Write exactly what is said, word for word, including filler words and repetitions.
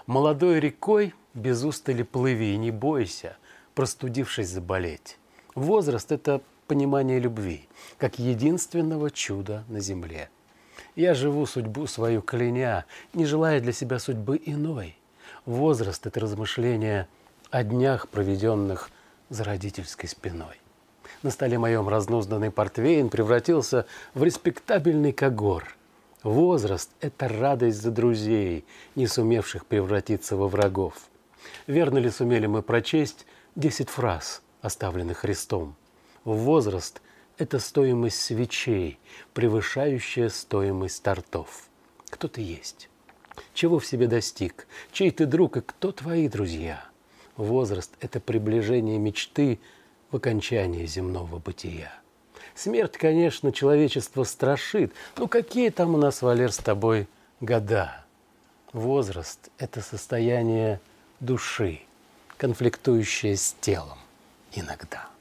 Молодой рекой без устали плыви, не бойся, простудившись, заболеть. Возраст – это понимание любви, как единственного чуда на земле. Я живу судьбу свою кляня, не желая для себя судьбы иной. Возраст – это размышление о днях, проведенных за родительской спиной. На столе моем разнузданный портвейн превратился в респектабельный когор. Возраст – это радость за друзей, не сумевших превратиться во врагов. Верно ли сумели мы прочесть десять фраз, оставленных Христом? Возраст – это стоимость свечей, превышающая стоимость тортов. Кто ты есть? Чего в себе достиг? Чей ты друг и кто твои друзья? Возраст – это приближение мечты в окончании земного бытия. Смерть, конечно, человечество страшит, но какие там у нас, Валер, с тобой года? Возраст – это состояние души, конфликтующее с телом иногда.